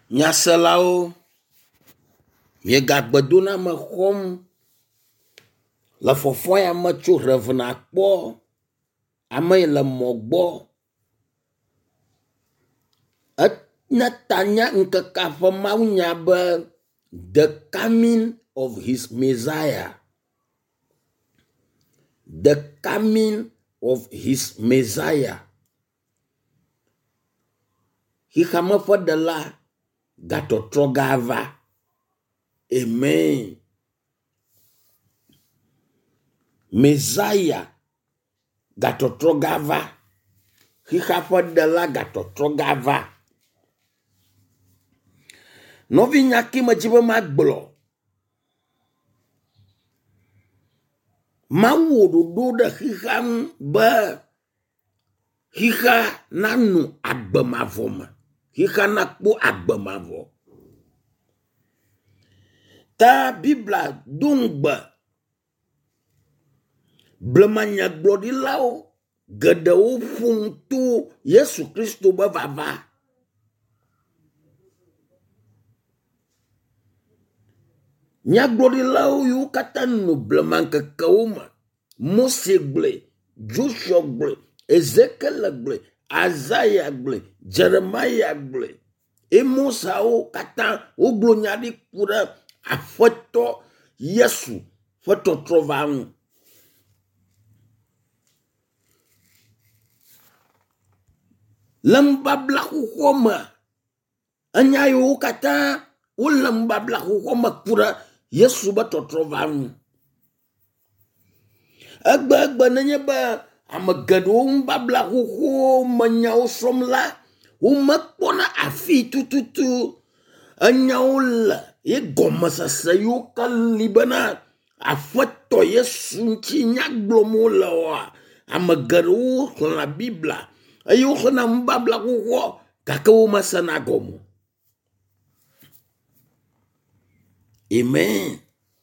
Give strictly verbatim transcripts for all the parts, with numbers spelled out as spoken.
Nyaselao, miegagbedo na me xɔm le fɔfɔ ya me tso revena kpɔ ame yi le mɔ gbɔ. Ene tanya ŋkeke ƒe mawunya be the coming of his Messiah. The coming of his Messiah. Xixame ƒe ɖela gatɔtrɔ gava. Amen. Messiah gatɔtrɔ gava. Xixa ƒe ɖela gatɔtrɔ gava. Novi nyaki me dzi be magblɔ. Mawu wɔ ɖoɖo ɖe xixa ŋu be xixa nanu agbemavɔ me. Xixa nakpɔ agbemavɔ. Ta Biblia do ŋugbe blemanya gblɔɖilawo geɖewo ƒom to Yesu Kristo be vava. Nyagblɔɖilawo yiwo katã no blemaŋkekewo me. Mose gblɔe, Joshua gblɔe, Ezekiel gblɔe, Isaiah gblɔe, Jeremiah gblɔe. Emosawo katã wogblɔ nya ɖi ku ɖe Aƒetɔ Yesu ƒe tɔtrɔ va ŋu. Le nubabla xoxo me, enya yiwo katã wole nubabla xoxo me ku ɖe Yesu be tɔtrɔ va ŋu. Egbe egbe nenye be ame geɖewo nubabla xoxo me nyawo srɔ̃m la, womekpɔna afi tututu enyawo le ye gɔmesese yiwo ke li bena Aƒetɔ Yesu ŋuti nya gblɔm wole oa, ame geɖewo xlẽna Biblia eye woxlẽna nubabla xoxo gake womesena gɔme. Amen.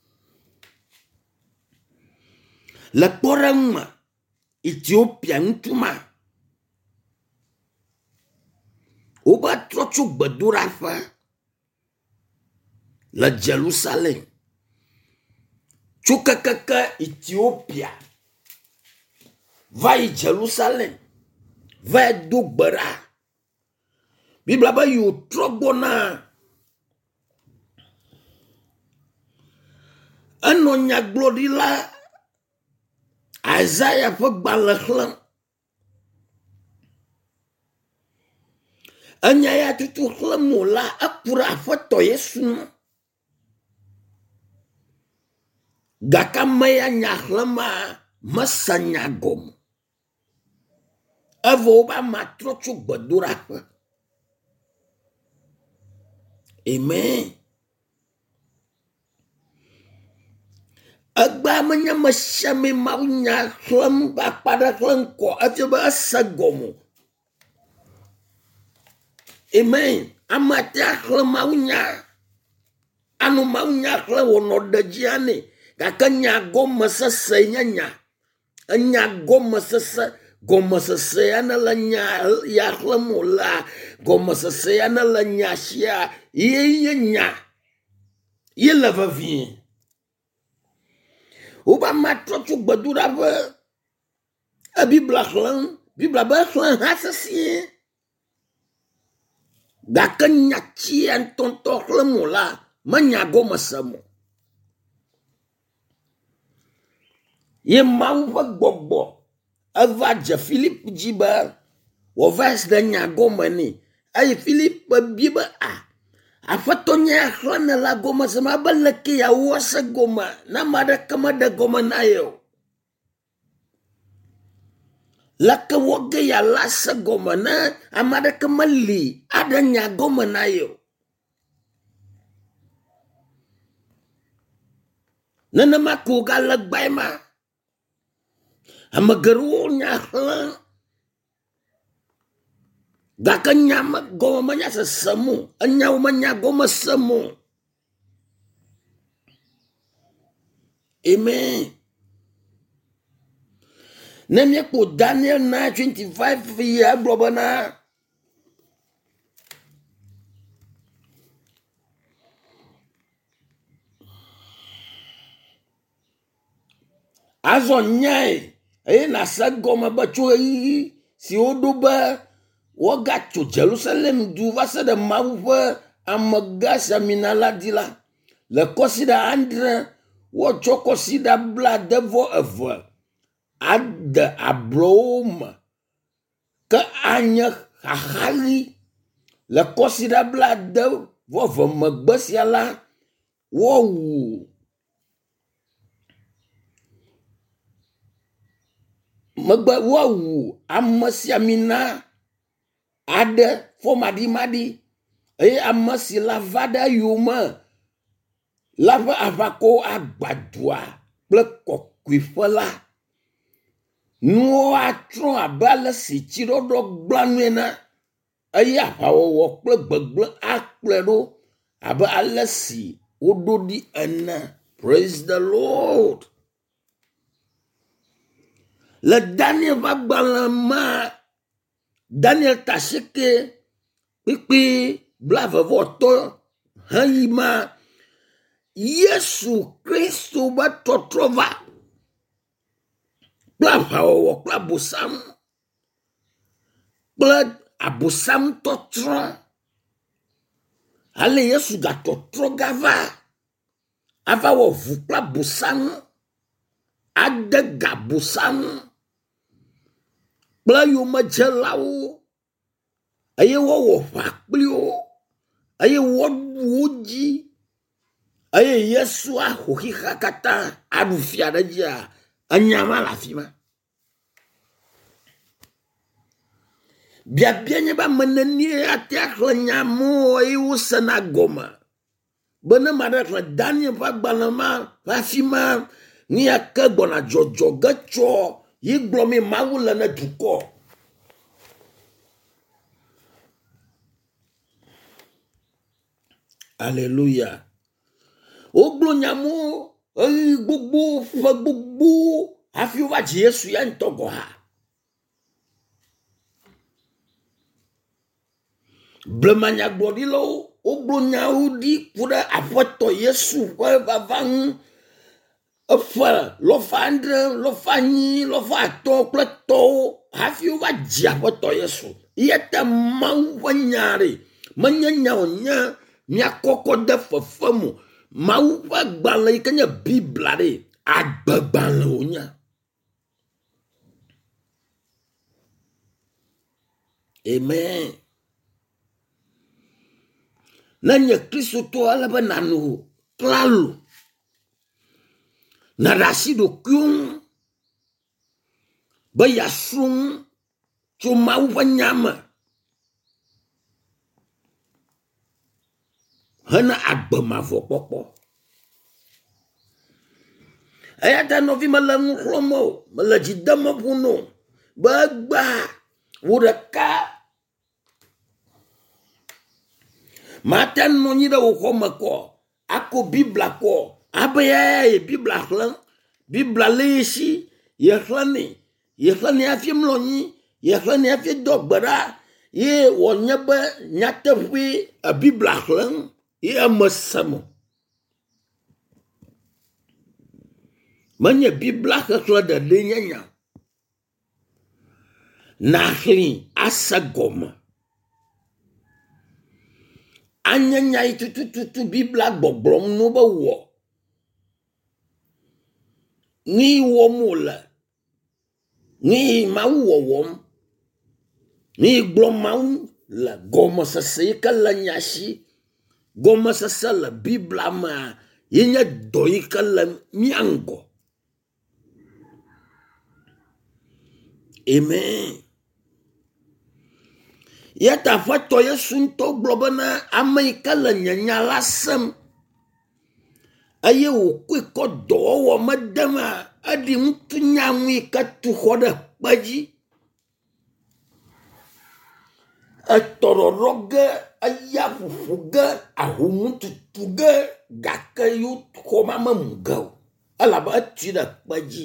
Le kpɔɖeŋu me, Ethiopia ŋutsu ma, woba trɔ tso gbedoɖaƒe le Jerusalem. Tso kekeke Ethiopia va yi Jerusalem va yi do gbe ɖa. Biblia be yiwo trɔ gbɔna. Enɔ nyagblɔɖila Isaiah ƒe gbalẽ xlẽm. Enya ya tutu xlẽm wòla eku ɖe Aƒetɔ Yesu ŋu. Gake ame ya nya xlẽma mese nya gɔme. Evɔ wobe ama trɔ tso gbedoɖaƒe. Amen. Egba menye mesiame mawunya xlẽm ba akpa ɖe xlẽm kɔ efia be ese gɔme. Amen. Ame ate axlẽ mawunya. Anu mawunya xlẽ wònɔ ɖe dzia nɛ. Gake nya gɔmesese nye nya. Enya gɔmesese. Gɔmesese ya ne le nya ya xlẽm wòla. Gɔmesese ya ne le nya sia. Ye nye nya. Ye le vevie. Woba matrɔ tso gbedoɖaƒe. E Biblia xlẽm. Biblia be xlẽ ha sesie. Gake nya tsia ŋutɔŋutɔ xlẽm wòla menya gɔmese mo. Ye Mawu ƒe gbɔgbɔ eva dze Philip dzi be wòva se nya gɔme nɛ. Eye Philip bi be a Aƒetɔ nya ya xlẽ ne la gɔmese ma be leke ya wo se gɔme na ame aɖeke meɖe gɔme na ye o. Leke wɔge ya la se gɔme ne ame aɖeke meli aɖe nya gɔme na ye o. Nenema ko gale gbae ma. Ame geɖewo nya xlẽ. Gake nya me gɔme menya sese mo. Enyawo menya gɔme se mo. Amen. Ne miekpo Daniel nine twenty-five ya egblɔ bena Azɔ nyae eye na se gɔme be tso ɣeyiɣi si woɖo be wogatso Jerusalem du va se ɖe Mawu ƒe amegã siamina la di la, le kɔsiɖa andre wotsɔ kɔsiɖa blaade vɔ eve ade ablɔwo me ke anye xaxaɣi. Le kɔsiɖa blaade vɔ eve megbe sia la, wowu megbe wowu ame siamina aɖe fɔmaɖimaɖi eye ame si la va ɖe yome la ƒe aʋakɔwo agbadua kple kɔkɔeƒe la. Nuwo atrɔ abe ale si tsiɖɔɖɔ gblẽ nue na eye aʋawɔwɔ kple gbegblẽ akplɔe ɖo abe ale si woɖo ɖi ene. Praise the Lord. Le Daniel ƒe agbalẽ ma, Daniel tasieke kpikpi blavevɔtɔ heyi ma, Yesu Kristo be tɔtrɔ va kple aʋawɔwɔ kple abosam kple abosam tɔtrɔ. Ale Yesu gatɔtrɔ gava ava wɔ ʋu kple abosam ade ga abosam kple yomedzelawo eye wɔwɔ ʋa kpli wo eye wɔɖu wo dzi eye Yesu axɔ xixa katã aɖu fia ɖe dzia, enya ma le afi ma. Biabia nye be ame nenie ate axlẽ nya mo eye wosena gɔme be ne ma ɖe xlẽ Daniel ƒe agbalẽ ma ƒe afi ma, nu yake gbɔna dzɔdzɔ ge tsɔ yi gblɔ mi Mawu le ne dukɔ. Alléluia. Wogblɔ nyamo eyi gbogbo ƒe gbogbo hafi wova dzi Yesu ya ŋutɔ gɔ ha. Blemanyagblɔɖilawo wogblɔ nyawo ɖi ku ɖe Aƒetɔ Yesu ƒe vava ŋu. Eƒe lɔfa andre, lɔfa nyi, lɔfa atɔ̃ kple tɔwo hafi wova dzi Aƒetɔ Yesu. Yete Mawu ƒe nya ɖe menye nya wònya miakɔkɔ de fefe mo. Mawu ƒe agbalẽ yi ke nye Biblia ɖe agbegbalẽ wònya. Amen. Ne nye Kristotɔ ele be nanu klalo na ɖe asi ɖokuiwo ŋu be yeasrɔ̃ tso Mawu ƒe nya me hena agbe mavɔ kpɔkpɔ. Eya ta nɔvi mele ŋu xlɔm o, mele dzi dem ƒu no be egba wo ɖeka mate nɔ anyi ɖe wò xɔ me kɔ ako Biblia kɔ abe ye Biblia xlẽm. Biblia le esi ye xlẽnɛ ye xlẽnɛ hafi mlɔ anyi ye xlẽnɛ hafi do gbe ɖa ye wònye be nyateƒe Biblia xlẽm ye ame se mo. Menye Biblia xexlẽ ɖeɖe nye nya. Naxlĩ ase gɔme. Anye nya yi tutututu Biblia gbɔgblɔm no be wɔ. Ni wɔm wòle. Ni Mawu wɔwɔm. Ni gblɔm Mawu le gɔmesese yi ke le nya si. Gɔmesese le Biblia mea ye nye dɔ yi ke le mia ŋgɔ. Amen. Yeta Aƒetɔ Yesu ŋutɔ gblɔ bena ame yi ke le nye nya la sem eye wòkoe kɔ dɔwɔwɔ me demea, eɖi ŋutu nya ŋu yi ke tu xɔ ɖe kpe dzi. Etɔɖɔɖɔ ge, eya ƒuƒu ge, ahumu tutu ge, gake yo xɔ ma memu ge o elabe etui ɖe kpe dzi.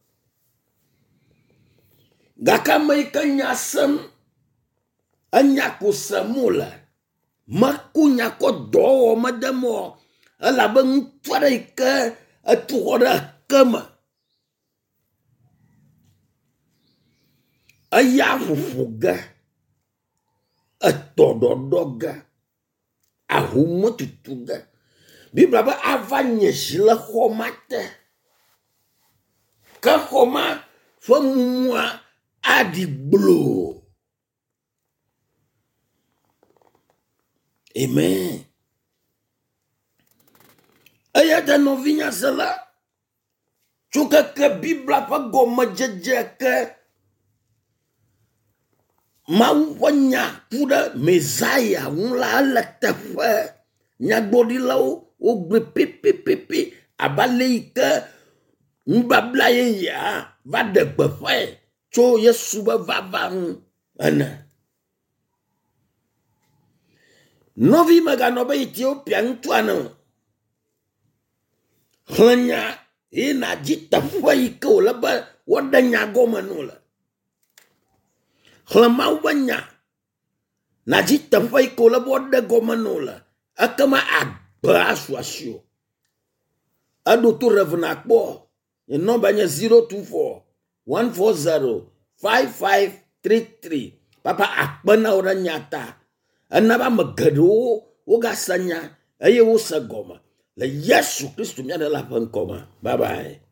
Gake ame yi ke nya sem, enya ko sem wòle, meku nya kɔ dɔwɔwɔ me dem o elabe ŋutsu aɖe yi ke etu xɔ ɖe ke me eya fufu ge etododo ge ahumotutu ge Bible ba ava nyesi le xɔma te ke xɔma ƒe mumua aɖi gblo. Amen. Eya ta nɔvinya se la tso keke Bible ƒe gɔmedzedze ke Mawu ƒe nya ku ɖe Mesaia ŋu la ele teƒe. Nyagblɔɖilawo wo gblɔ pepepepe abale yi ke nubabla yeyea va ɖe gbeƒãe tso Yesu be vava ŋu ene. Nɔvi meganɔ be Ethiopia ŋutua ne xlẽnya ye nadzi teƒe yi ke wòle be woɖe nya gɔme no le. Xlẽ Mawu be nya nadzi teƒe yi ke wòle be woɖe gɔme no le. Ekema agbe asu asio. Eɖo to revena kpɔ. Ye nɔmba nye zero two four one four zero five five three three. Papa akpena wo ɖe nya ta. Ena ba me geɖewo wo gase nya eye wo se gɔme. Le Yesu Kristo mia ɖe la ƒe ŋkɔ me. Bye bye.